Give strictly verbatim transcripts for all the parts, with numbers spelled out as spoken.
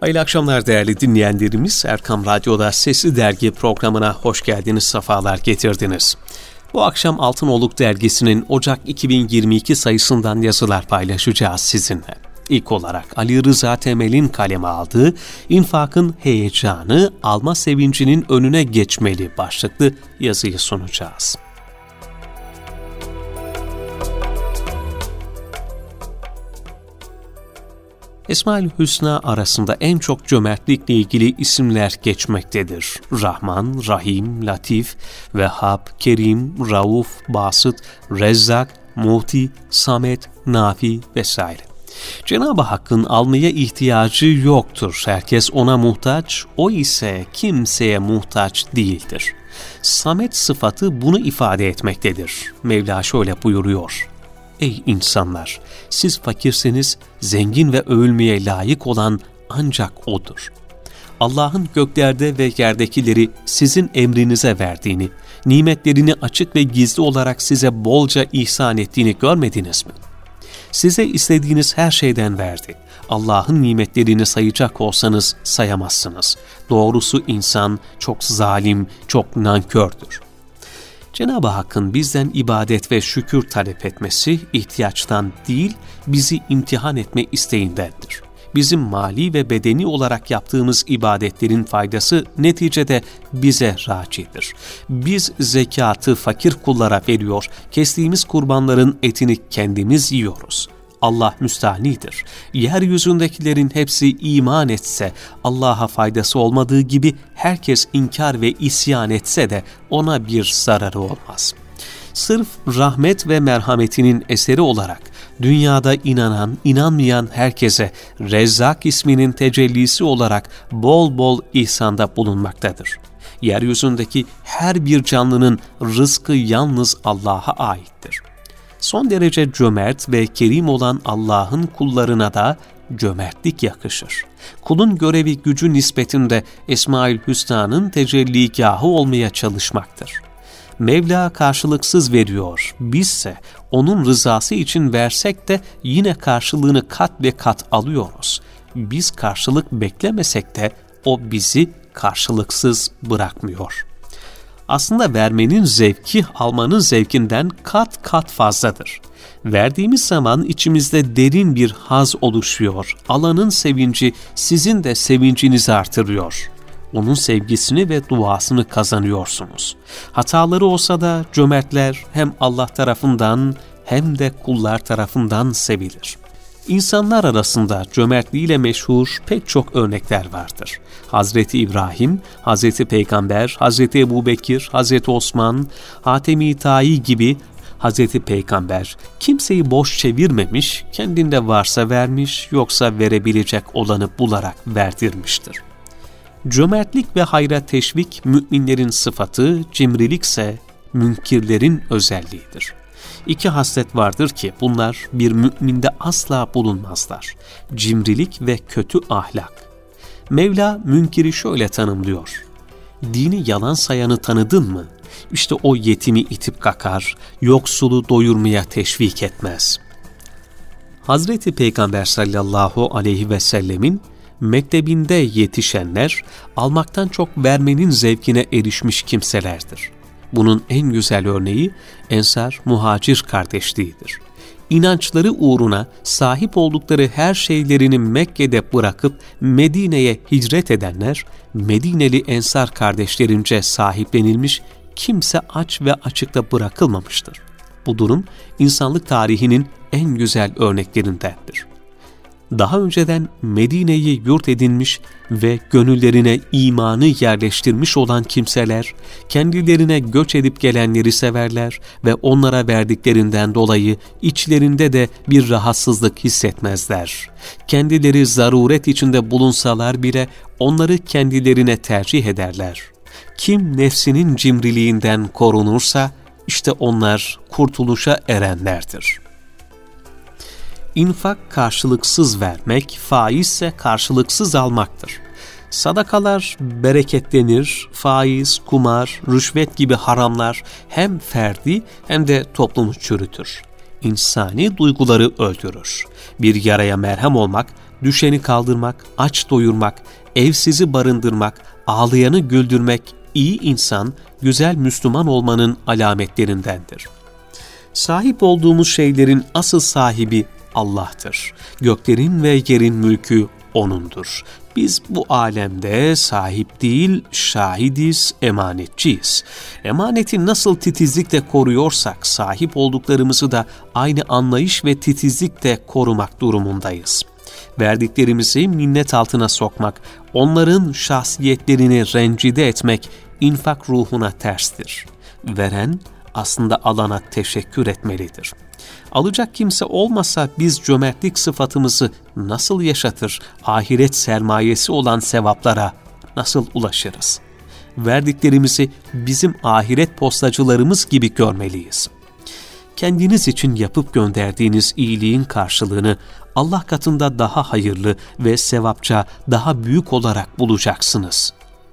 Hayırlı akşamlar değerli dinleyenlerimiz. Erkam Radyo'da Sesli Dergi programına hoş geldiniz, sefalar getirdiniz. Bu akşam Altınoluk Dergisi'nin Ocak iki bin yirmi iki sayısından yazılar paylaşacağız sizinle. İlk olarak Ali Rıza Temel'in kaleme aldığı "İnfakın Heyecanı, Alma Sevincinin Önüne Geçmeli" başlıklı yazıyı sunacağız. Esma-ül Hüsna arasında en çok cömertlikle ilgili isimler geçmektedir. Rahman, Rahim, Latif, Vehhab, Kerim, Rauf, Basıt, Rezzak, Muhti, Samet, Nafi vesaire. Cenab-ı Hakk'ın almaya ihtiyacı yoktur. Herkes ona muhtaç, o ise kimseye muhtaç değildir. Samet sıfatı bunu ifade etmektedir. Mevla şöyle buyuruyor: Ey insanlar! Siz fakirseniz zengin ve övülmeye layık olan ancak O'dur. Allah'ın göklerde ve yerdekileri sizin emrinize verdiğini, nimetlerini açık ve gizli olarak size bolca ihsan ettiğini görmediniz mi? Size istediğiniz her şeyden verdi. Allah'ın nimetlerini sayacak olsanız sayamazsınız. Doğrusu insan çok zalim, çok nankördür. Cenab-ı Hakk'ın bizden ibadet ve şükür talep etmesi ihtiyaçtan değil, bizi imtihan etme isteğindendir. Bizim mali ve bedeni olarak yaptığımız ibadetlerin faydası neticede bize racidir. Biz zekatı fakir kullara veriyor, kestiğimiz kurbanların etini kendimiz yiyoruz. Allah müstahnidir. Yeryüzündekilerin hepsi iman etse, Allah'a faydası olmadığı gibi herkes inkar ve isyan etse de ona bir zararı olmaz. Sırf rahmet ve merhametinin eseri olarak dünyada inanan, inanmayan herkese Rezzak isminin tecellisi olarak bol bol ihsanda bulunmaktadır. Yeryüzündeki her bir canlının rızkı yalnız Allah'a aittir. Son derece cömert ve kerim olan Allah'ın kullarına da cömertlik yakışır. Kulun görevi gücü nispetinde Esma-ül Hüsna'nın tecelligahı olmaya çalışmaktır. Mevla karşılıksız veriyor, bizse onun rızası için versek de yine karşılığını kat ve kat alıyoruz. Biz karşılık beklemesek de o bizi karşılıksız bırakmıyor. Aslında vermenin zevki almanın zevkinden kat kat fazladır. Verdiğimiz zaman içimizde derin bir haz oluşuyor. Alanın sevinci sizin de sevincinizi artırıyor. Onun sevgisini ve duasını kazanıyorsunuz. Hataları olsa da cömertler hem Allah tarafından hem de kullar tarafından sevilir. İnsanlar arasında cömertliğiyle meşhur pek çok örnekler vardır. Hazreti İbrahim, Hazreti Peygamber, Hazreti Ebubekir, Hazreti Osman, Hatem-i Ta'i gibi Hazreti Peygamber kimseyi boş çevirmemiş, kendinde varsa vermiş, yoksa verebilecek olanı bularak verdirmiştir. Cömertlik ve hayra teşvik müminlerin sıfatı, cimrilikse münkirlerin özelliğidir. İki haslet vardır ki bunlar bir müminde asla bulunmazlar: cimrilik ve kötü ahlak. Mevla münkiri şöyle tanımlıyor: Dini yalan sayanı tanıdın mı? İşte o yetimi itip kakar, yoksulu doyurmaya teşvik etmez. Hazreti Peygamber sallallahu aleyhi ve sellemin mektebinde yetişenler, almaktan çok vermenin zevkine erişmiş kimselerdir. Bunun en güzel örneği Ensar Muhacir kardeşliğidir. İnançları uğruna sahip oldukları her şeylerini Mekke'de bırakıp Medine'ye hicret edenler, Medineli Ensar kardeşlerince sahiplenilmiş, kimse aç ve açıkta bırakılmamıştır. Bu durum insanlık tarihinin en güzel örneklerindendir. Daha önceden Medine'yi yurt edinmiş ve gönüllerine imanı yerleştirmiş olan kimseler, kendilerine göç edip gelenleri severler ve onlara verdiklerinden dolayı içlerinde de bir rahatsızlık hissetmezler. Kendileri zaruret içinde bulunsalar bile onları kendilerine tercih ederler. Kim nefsinin cimriliğinden korunursa, işte onlar kurtuluşa erenlerdir. İnfak karşılıksız vermek, faizse karşılıksız almaktır. Sadakalar bereketlenir, faiz, kumar, rüşvet gibi haramlar hem ferdi hem de toplumu çürütür. İnsani duyguları öldürür. Bir yaraya merhem olmak, Düşeni kaldırmak, aç doyurmak, evsizi barındırmak, ağlayanı güldürmek, iyi insan, güzel Müslüman olmanın alametlerindendir. Sahip olduğumuz şeylerin asıl sahibi Allah'tır. Göklerin ve yerin mülkü O'nundur. Biz bu alemde sahip değil, şahidiz, emanetçiyiz. Emaneti nasıl titizlikle koruyorsak, sahip olduklarımızı da aynı anlayış ve titizlikle korumak durumundayız. Verdiklerimizi minnet altına sokmak, onların şahsiyetlerini rencide etmek, infak ruhuna terstir. Veren, aslında alana teşekkür etmelidir. Alacak kimse olmasa biz cömertlik sıfatımızı nasıl yaşatır, ahiret sermayesi olan sevaplara nasıl ulaşırız? Verdiklerimizi bizim ahiret postacılarımız gibi görmeliyiz. Kendiniz için yapıp gönderdiğiniz iyiliğin karşılığını Allah katında daha hayırlı ve sevapça daha büyük olarak bulacaksınız.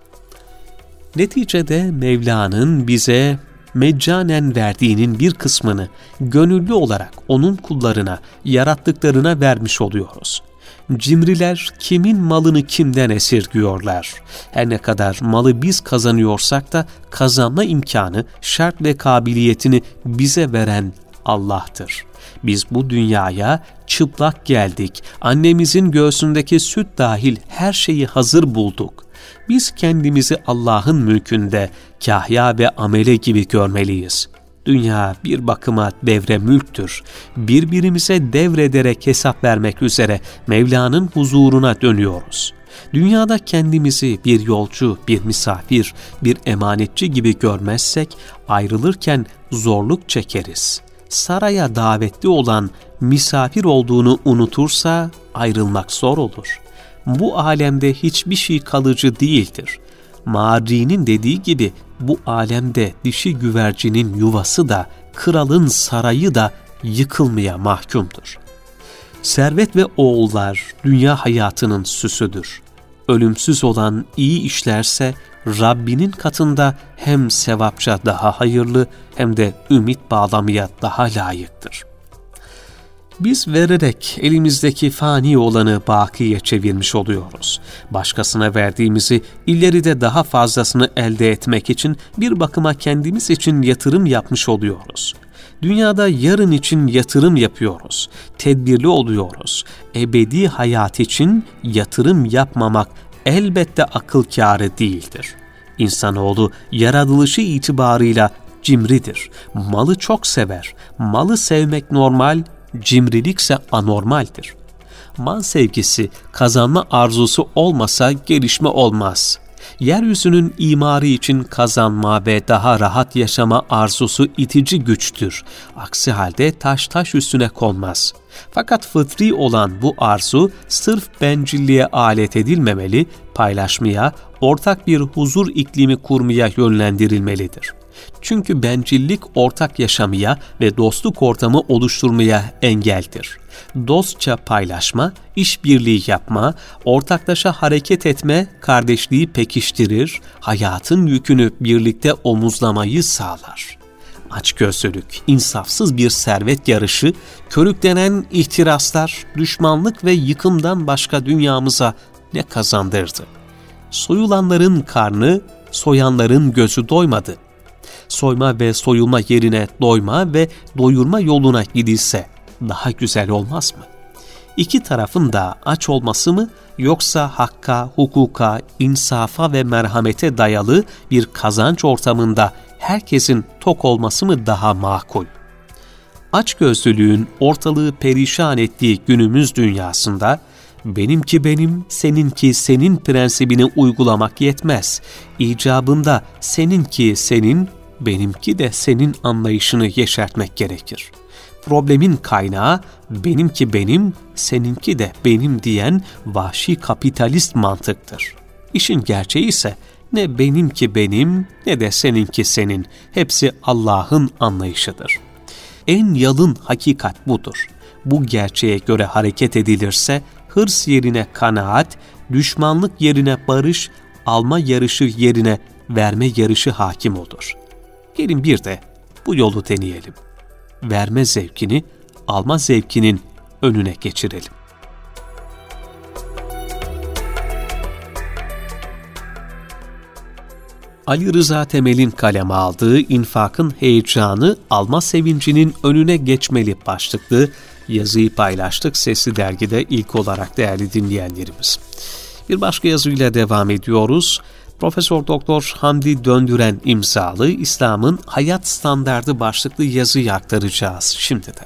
Neticede Mevla'nın bize meccanen verdiğinin bir kısmını gönüllü olarak onun kullarına, yarattıklarına vermiş oluyoruz. Cimriler kimin malını kimden esirgiyorlar? Her ne kadar malı biz kazanıyorsak da kazanma imkanı, şart ve kabiliyetini bize veren Allah'tır. Biz bu dünyaya çıplak geldik. Annemizin göğsündeki süt dahil her şeyi hazır bulduk. Biz kendimizi Allah'ın mülkünde, kahya ve amele gibi görmeliyiz. Dünya bir bakıma devre mülktür. Birbirimize devrederek hesap vermek üzere Mevla'nın huzuruna dönüyoruz. Dünyada kendimizi bir yolcu, bir misafir, bir emanetçi gibi görmezsek ayrılırken zorluk çekeriz. Saraya davetli olan misafir olduğunu unutursa ayrılmak zor olur. Bu alemde hiçbir şey kalıcı değildir. Mağri'nin dediği gibi bu alemde dişi güvercinin yuvası da, kralın sarayı da yıkılmaya mahkumdur. Servet ve oğullar dünya hayatının süsüdür. Ölümsüz olan iyi işlerse Rabbinin katında hem sevapça daha hayırlı hem de ümit bağlamaya daha layıktır. Biz vererek elimizdeki fani olanı bakiye çevirmiş oluyoruz. Başkasına verdiğimizi ileride daha fazlasını elde etmek için bir bakıma kendimiz için yatırım yapmış oluyoruz. Dünyada yarın için yatırım yapıyoruz, tedbirli oluyoruz. Ebedi hayat için yatırım yapmamak elbette akıl kârı değildir. İnsanoğlu yaratılışı itibarıyla cimridir. Malı çok sever. Malı sevmek normal, cimrilikse anormaldir. Mal sevgisi, kazanma arzusu olmasa gelişme olmaz. Yeryüzünün imarı için kazanma ve daha rahat yaşama arzusu itici güçtür. Aksi halde taş taş üstüne konmaz. Fakat fıtri olan bu arzu sırf bencilliğe alet edilmemeli, paylaşmaya, ortak bir huzur iklimi kurmaya yönlendirilmelidir. Çünkü bencillik ortak yaşamaya ve dostluk ortamı oluşturmaya engeldir. Dostça paylaşma, işbirliği yapma, ortaklaşa hareket etme kardeşliği pekiştirir, hayatın yükünü birlikte omuzlamayı sağlar. Açgözlülük, insafsız bir servet yarışı, körüklenen ihtiraslar, düşmanlık ve yıkımdan başka dünyamıza ne kazandırdı? Soyulanların karnı, soyanların gözü doymadı. Soyma ve soyulma yerine doyma ve doyurma yoluna gidilse daha güzel olmaz mı? İki tarafın da aç olması mı, yoksa hakka, hukuka, insafa ve merhamete dayalı bir kazanç ortamında herkesin tok olması mı daha makul? Açgözlülüğün ortalığı perişan ettiği günümüz dünyasında benimki benim, seninki senin prensibini uygulamak yetmez. İcabında seninki senin, benimki de senin anlayışını yeşertmek gerekir. Problemin kaynağı benimki benim, seninki de benim diyen vahşi kapitalist mantıktır. İşin gerçeği ise ne benimki benim ne de seninki senin, hepsi Allah'ın anlayışıdır. En yalın hakikat budur. Bu gerçeğe göre hareket edilirse hırs yerine kanaat, düşmanlık yerine barış, alma yarışı yerine verme yarışı hakim olur. Gelin bir de bu yolu deneyelim. Verme zevkini, alma zevkinin önüne geçirelim. Ali Rıza Temel'in kaleme aldığı İnfakın Heyecanı, Alma Sevincinin Önüne Geçmeli başlıklı yazıyı paylaştık Sesli Dergi'de ilk olarak değerli dinleyenlerimiz. Bir başka yazıyla devam ediyoruz. Profesör Doktor Hamdi Döndüren imzalı İslam'ın Hayat Standardı başlıklı yazıyı aktaracağız şimdi de.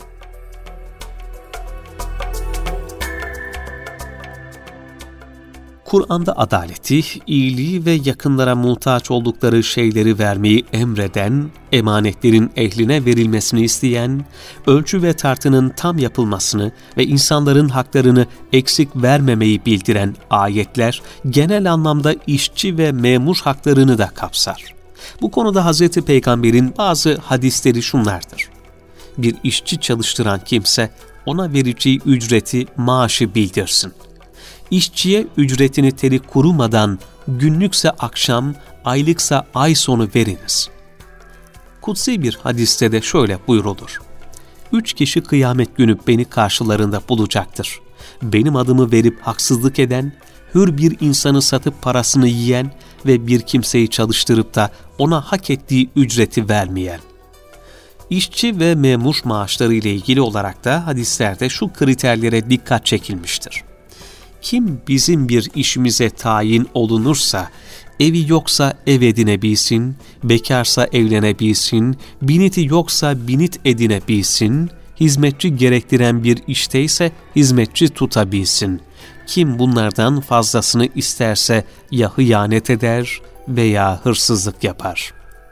Kur'an'da adaleti, iyiliği ve yakınlara muhtaç oldukları şeyleri vermeyi emreden, emanetlerin ehline verilmesini isteyen, ölçü ve tartının tam yapılmasını ve insanların haklarını eksik vermemeyi bildiren ayetler, genel anlamda işçi ve memur haklarını da kapsar. Bu konuda Hazreti Peygamber'in bazı hadisleri şunlardır: Bir işçi çalıştıran kimse, ona vereceği ücreti, maaşı bildirsin. İşçiye ücretini teli kurumadan günlükse akşam, aylıksa ay sonu veriniz. Kutsi bir hadiste de şöyle buyrulur: Üç kişi kıyamet günü beni karşılarında bulacaktır. Benim adımı verip haksızlık eden, hür bir insanı satıp parasını yiyen ve bir kimseyi çalıştırıp da ona hak ettiği ücreti vermeyen. İşçi ve memur maaşları ile ilgili olarak da hadislerde şu kriterlere dikkat çekilmiştir. Kim bizim bir işimize tayin olunursa, evi yoksa ev edinebilsin, bekarsa evlenebilsin, biniti yoksa binit edinebilsin, hizmetçi gerektiren bir işteyse hizmetçi tutabilsin. Kim bunlardan fazlasını isterse ya hıyanet eder veya hırsızlık yapar.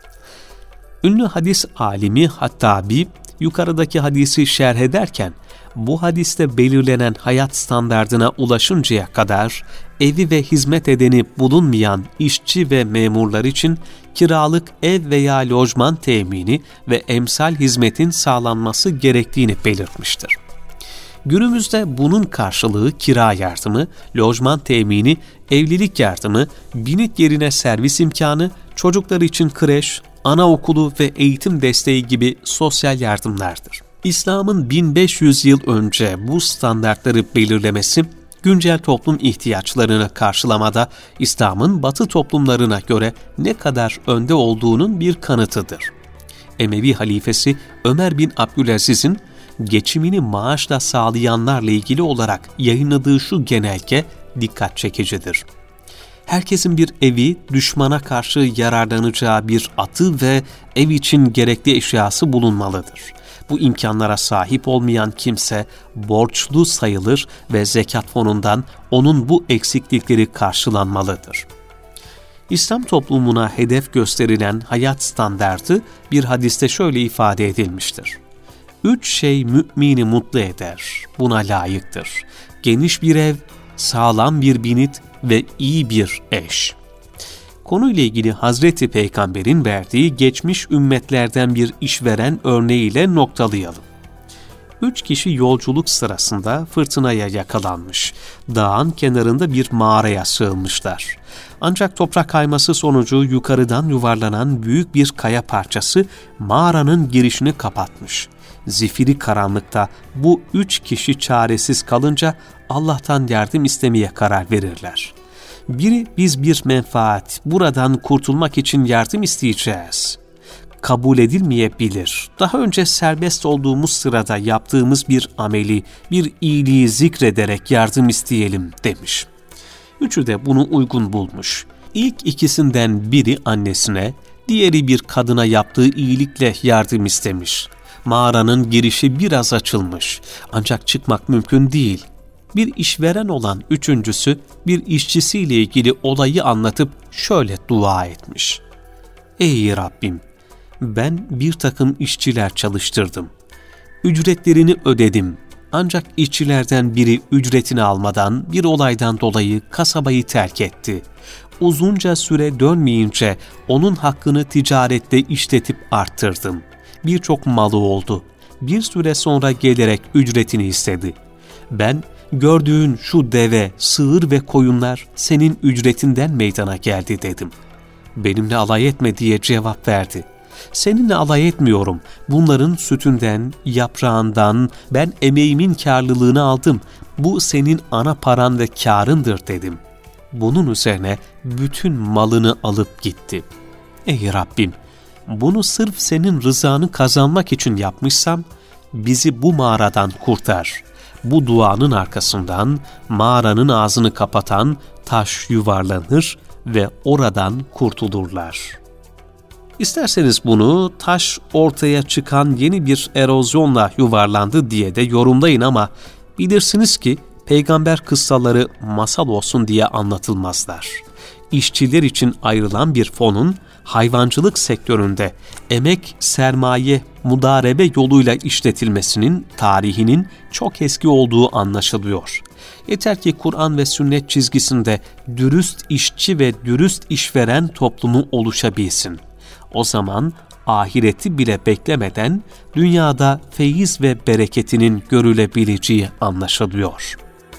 Ünlü hadis alimi Hattabi, yukarıdaki hadisi şerh ederken, bu hadiste belirlenen hayat standardına ulaşıncaya kadar evi ve hizmet edeni bulunmayan işçi ve memurlar için kiralık ev veya lojman temini ve emsal hizmetin sağlanması gerektiğini belirtmiştir. Günümüzde bunun karşılığı kira yardımı, lojman temini, evlilik yardımı, binit yerine servis imkanı, çocuklar için kreş, anaokulu ve eğitim desteği gibi sosyal yardımlardır. İslam'ın bin beş yüz yıl önce bu standartları belirlemesi, güncel toplum ihtiyaçlarını karşılamada İslam'ın Batı toplumlarına göre ne kadar önde olduğunun bir kanıtıdır. Emevi halifesi Ömer bin Abdülaziz'in geçimini maaşla sağlayanlarla ilgili olarak yayınladığı şu genelge dikkat çekicidir. Herkesin bir evi, düşmana karşı yararlanacağı bir atı ve ev için gerekli eşyası bulunmalıdır. Bu imkanlara sahip olmayan kimse borçlu sayılır ve zekat fonundan onun bu eksiklikleri karşılanmalıdır. İslam toplumuna hedef gösterilen hayat standardı bir hadiste şöyle ifade edilmiştir: Üç şey mümini mutlu eder, buna layıktır. Geniş bir ev, sağlam bir binit ve iyi bir eş. Konuyla ilgili Hazreti Peygamber'in verdiği geçmiş ümmetlerden bir işveren örneğiyle noktalayalım. Üç kişi yolculuk sırasında fırtınaya yakalanmış, dağın kenarında bir mağaraya sığınmışlar. Ancak toprak kayması sonucu yukarıdan yuvarlanan büyük bir kaya parçası mağaranın girişini kapatmış. Zifiri karanlıkta bu üç kişi çaresiz kalınca Allah'tan yardım istemeye karar verirler. Biri, biz bir menfaat, buradan kurtulmak için yardım isteyeceğiz. Kabul edilmeyebilir. Daha önce serbest olduğumuz sırada yaptığımız bir ameli, bir iyiliği zikrederek yardım isteyelim demiş. Üçü de bunu uygun bulmuş. İlk ikisinden biri annesine, diğeri bir kadına yaptığı iyilikle yardım istemiş. Mağaranın girişi biraz açılmış, ancak çıkmak mümkün değil. Bir işveren olan üçüncüsü bir işçisiyle ilgili olayı anlatıp şöyle dua etmiş: Ey Rabbim! Ben bir takım işçiler çalıştırdım. Ücretlerini ödedim. Ancak işçilerden biri ücretini almadan bir olaydan dolayı kasabayı terk etti. Uzunca süre dönmeyince onun hakkını ticarette işletip arttırdım. Birçok malı oldu. Bir süre sonra gelerek ücretini istedi. Ben, gördüğün şu deve, sığır ve koyunlar senin ücretinden meydana geldi dedim. Benimle alay etme diye cevap verdi. Seninle alay etmiyorum. Bunların sütünden, yaprağından ben emeğimin kârlılığını aldım. Bu senin ana paran ve kârındır dedim. bunun üzerine bütün malını alıp gitti. Ey Rabbim, bunu sırf senin rızanı kazanmak için yapmışsam, bizi bu mağaradan kurtar. Bu duanın arkasından mağaranın ağzını kapatan taş yuvarlanır ve oradan kurtulurlar. İsterseniz bunu taş ortaya çıkan yeni bir erozyonla yuvarlandı diye de yorumlayın ama bilirsiniz ki peygamber kıssaları masal olsun diye anlatılmazlar. İşçiler için ayrılan bir fonun hayvancılık sektöründe emek, sermaye, mudarebe yoluyla işletilmesinin tarihinin çok eski olduğu anlaşılıyor. Yeter ki Kur'an ve sünnet çizgisinde dürüst işçi ve dürüst işveren toplumu oluşabilsin. O zaman ahireti bile beklemeden dünyada feyiz ve bereketinin görülebileceği anlaşılıyor.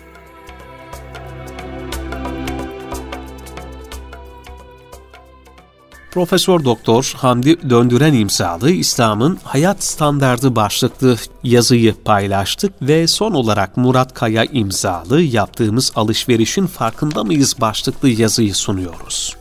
Profesör Doktor Hamdi Döndüren imzalı İslam'ın Hayat Standardı başlıklı yazıyı paylaştık ve son olarak Murat Kaya imzalı Yaptığımız Alışverişin Farkında Mıyız başlıklı yazıyı sunuyoruz.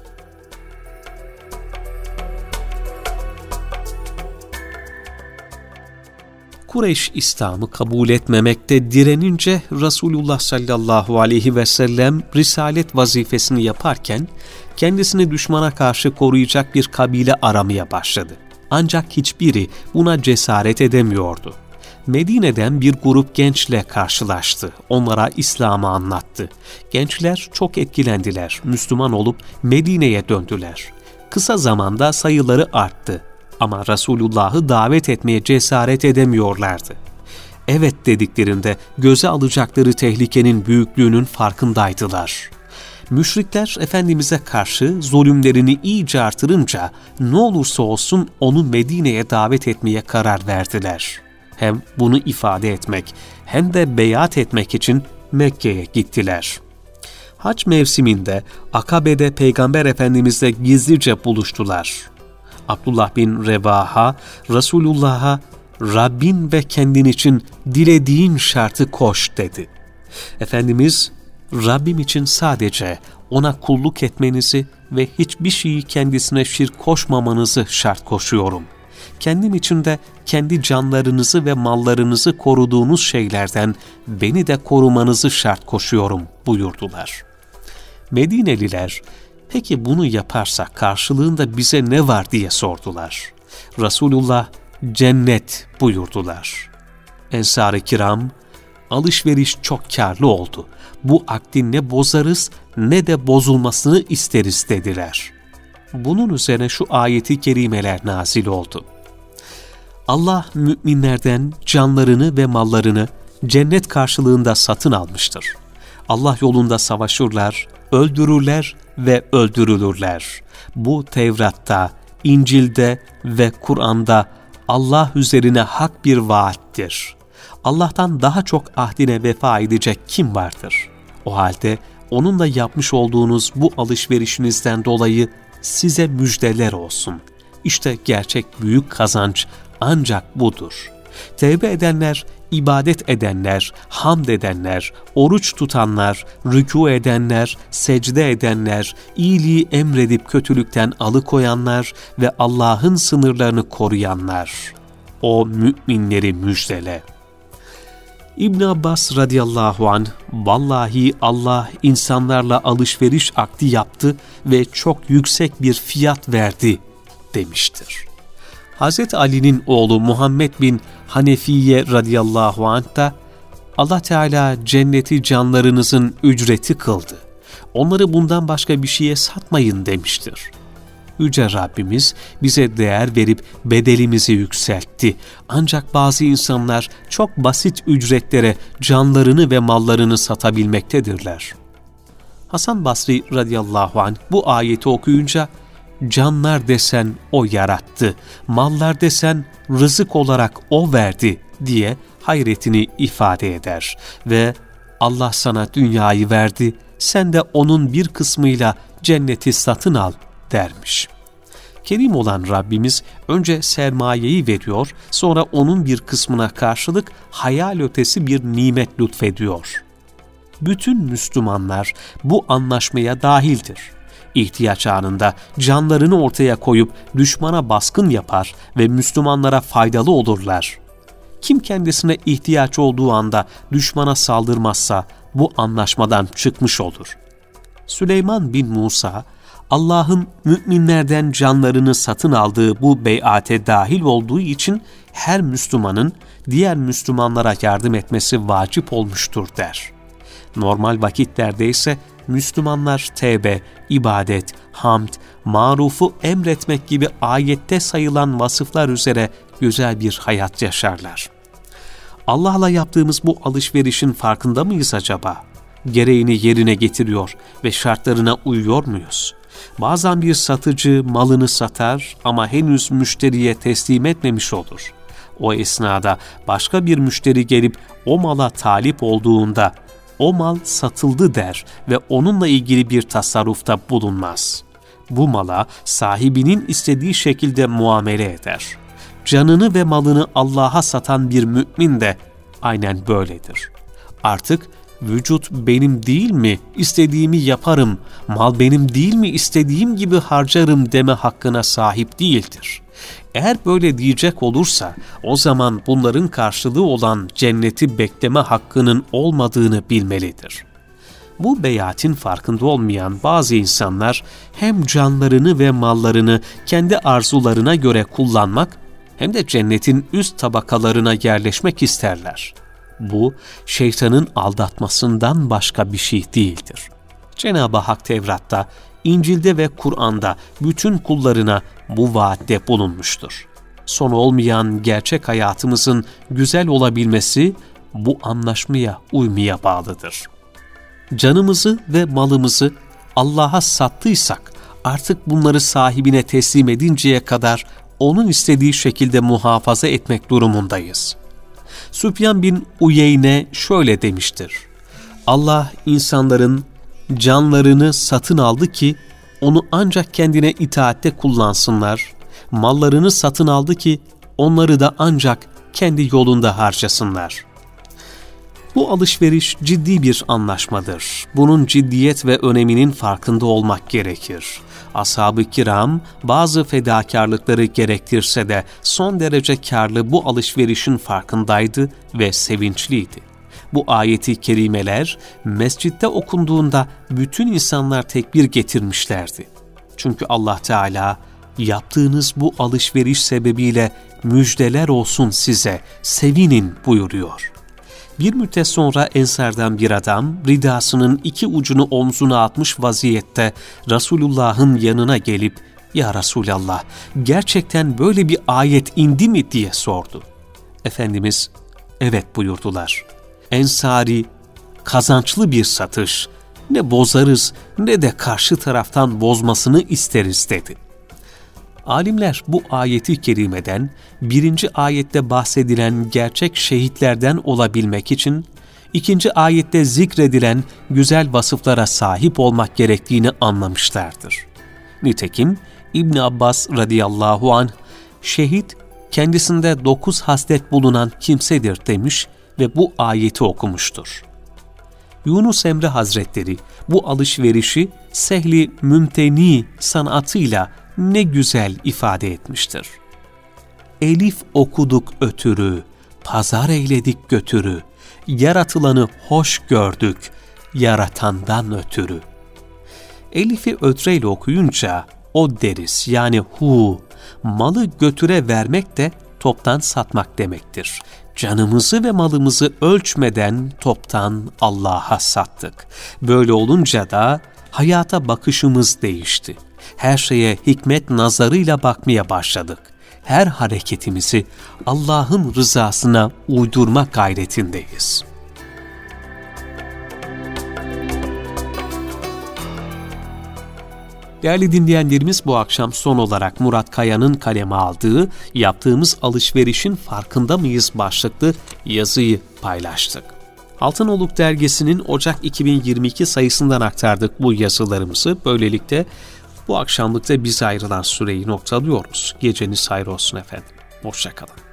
Kureyş İslam'ı kabul etmemekte direnince Resulullah sallallahu aleyhi ve sellem risalet vazifesini yaparken kendisini düşmana karşı koruyacak bir kabile aramaya başladı. Ancak hiçbiri buna cesaret edemiyordu. Medine'den bir grup gençle karşılaştı. Onlara İslam'ı anlattı. Gençler çok etkilendiler. Müslüman olup Medine'ye döndüler. Kısa zamanda sayıları arttı. Ama Resulullah'ı davet etmeye cesaret edemiyorlardı. Evet dediklerinde göze alacakları tehlikenin büyüklüğünün farkındaydılar. Müşrikler Efendimiz'e karşı zulümlerini iyice artırınca ne olursa olsun onu Medine'ye davet etmeye karar verdiler. Hem bunu ifade etmek hem de beyat etmek için Mekke'ye gittiler. Hac mevsiminde Akabe'de Peygamber Efendimiz'le gizlice buluştular. Abdullah bin Revaha, Resulullah'a Rabbin ve kendin için dilediğin şartı koş dedi. Efendimiz, Rabbim için sadece ona kulluk etmenizi ve hiçbir şeyi kendisine şirk koşmamanızı şart koşuyorum. Kendim için de kendi canlarınızı ve mallarınızı koruduğunuz şeylerden beni de korumanızı şart koşuyorum buyurdular. Medineliler, peki bunu yaparsak karşılığında bize ne var diye sordular. Resulullah cennet buyurdular. Ensar-ı kiram, alışveriş çok kârlı oldu. Bu akdi ne bozarız ne de bozulmasını isteriz dediler. Bunun üzerine şu ayeti kerimeler nazil oldu. Allah müminlerden canlarını ve mallarını cennet karşılığında satın almıştır. Allah yolunda savaşırlar, öldürürler ve öldürülürler. Bu Tevrat'ta, İncil'de ve Kur'an'da Allah üzerine hak bir vaattir. Allah'tan daha çok ahdine vefa edecek kim vardır? O halde onunla yapmış olduğunuz bu alışverişinizden dolayı size müjdeler olsun. İşte gerçek büyük kazanç ancak budur. Tevbe edenler, ibadet edenler, hamd edenler, oruç tutanlar, rükû edenler, secde edenler, iyiliği emredip kötülükten alıkoyanlar ve Allah'ın sınırlarını koruyanlar. O müminleri müjdele. İbn Abbas radıyallahu anh, vallahi Allah insanlarla alışveriş akdi yaptı ve çok yüksek bir fiyat verdi demiştir. Hazreti Ali'nin oğlu Muhammed bin Hanefiye radıyallahu anh da Allah Teala cenneti canlarınızın ücreti kıldı. Onları bundan başka bir şeye satmayın demiştir. Yüce Rabbimiz bize değer verip bedelimizi yükseltti. Ancak bazı insanlar çok basit ücretlere canlarını ve mallarını satabilmektedirler. Hasan Basri radıyallahu anh bu ayeti okuyunca, canlar desen O yarattı, mallar desen rızık olarak O verdi diye hayretini ifade eder ve Allah sana dünyayı verdi, sen de onun bir kısmıyla cenneti satın al dermiş. Kerim olan Rabbimiz önce sermayeyi veriyor, sonra onun bir kısmına karşılık hayal ötesi bir nimet lütfediyor. Bütün Müslümanlar bu anlaşmaya dahildir. İhtiyaç anında canlarını ortaya koyup düşmana baskın yapar ve Müslümanlara faydalı olurlar. Kim kendisine ihtiyaç olduğu anda düşmana saldırmazsa bu anlaşmadan çıkmış olur. Süleyman bin Musa, Allah'ın müminlerden canlarını satın aldığı bu beyate dahil olduğu için her Müslümanın diğer Müslümanlara yardım etmesi vacip olmuştur der. Normal vakitlerde ise Müslümanlar tevbe, ibadet, hamd, marufu emretmek gibi ayette sayılan vasıflar üzere güzel bir hayat yaşarlar. Allah'la yaptığımız bu alışverişin farkında mıyız acaba? Gereğini yerine getiriyor ve şartlarına uyuyor muyuz? Bazen bir satıcı malını satar ama henüz müşteriye teslim etmemiş olur. O esnada başka bir müşteri gelip o mala talip olduğunda o mal satıldı der ve onunla ilgili bir tasarrufta bulunmaz. Bu mala sahibinin istediği şekilde muamele eder. Canını ve malını Allah'a satan bir mümin de aynen böyledir. Artık vücut benim değil mi, istediğimi yaparım, mal benim değil mi, istediğim gibi harcarım deme hakkına sahip değildir. Eğer böyle diyecek olursa o zaman bunların karşılığı olan cenneti bekleme hakkının olmadığını bilmelidir. Bu beyatin farkında olmayan bazı insanlar hem canlarını ve mallarını kendi arzularına göre kullanmak hem de cennetin üst tabakalarına yerleşmek isterler. Bu şeytanın aldatmasından başka bir şey değildir. Cenab-ı Hak Tevrat'ta, İncil'de ve Kur'an'da bütün kullarına bu vaatte bulunmuştur. Sonu olmayan gerçek hayatımızın güzel olabilmesi bu anlaşmaya uymaya bağlıdır. Canımızı ve malımızı Allah'a sattıysak artık bunları sahibine teslim edinceye kadar onun istediği şekilde muhafaza etmek durumundayız. Süfyan bin Uyeyne şöyle demiştir: Allah insanların canlarını satın aldı ki onu ancak kendine itaatte kullansınlar, mallarını satın aldı ki onları da ancak kendi yolunda harcasınlar. Bu alışveriş ciddi bir anlaşmadır. Bunun ciddiyet ve öneminin farkında olmak gerekir. Ashab-ı kiram bazı fedakarlıkları gerektirse de son derece kârlı bu alışverişin farkındaydı ve sevinçliydi. Bu ayeti kerimeler mescitte okunduğunda bütün insanlar tekbir getirmişlerdi. Çünkü Allah Teala yaptığınız bu alışveriş sebebiyle müjdeler olsun size, sevinin buyuruyor. Bir müddet sonra Ensar'dan bir adam ridasının iki ucunu omzuna atmış vaziyette Resulullah'ın yanına gelip "Ya Resulallah, gerçekten böyle bir ayet indi mi?" diye sordu. Efendimiz "Evet" buyurdular. Ensari, kazançlı bir satış, ne bozarız ne de karşı taraftan bozmasını isteriz dedi. Alimler bu ayeti kerimeden birinci ayette bahsedilen gerçek şehitlerden olabilmek için ikinci ayette zikredilen güzel vasıflara sahip olmak gerektiğini anlamışlardır. Nitekim İbn Abbas radıyallahu anh, şehit kendisinde dokuz haslet bulunan kimsedir demiş ve bu ayeti okumuştur. Yunus Emre Hazretleri bu alışverişi sehli mümteni sanatıyla ne güzel ifade etmiştir. Elif okuduk ötürü, pazar eyledik götürü, yaratılanı hoş gördük, yaratandan ötürü. Elif'i ötreyle okuyunca o deriz yani hu, malı götüre vermek de toptan satmak demektir. Canımızı ve malımızı ölçmeden toptan Allah'a sattık. Böyle olunca da hayata bakışımız değişti. Her şeye hikmet nazarıyla bakmaya başladık. Her hareketimizi Allah'ın rızasına uydurma gayretindeyiz. Değerli dinleyenlerimiz, bu akşam son olarak Murat Kaya'nın kaleme aldığı "Yaptığımız alışverişin farkında mıyız?" başlıklı yazıyı paylaştık. Altınoluk Dergisi'nin Ocak iki bin yirmi iki sayısından aktardık bu yazılarımızı. Böylelikle bu akşamlıkta bize ayrılan süreyi noktalıyoruz. Geceniz hayır olsun efendim. Hoşça kalın.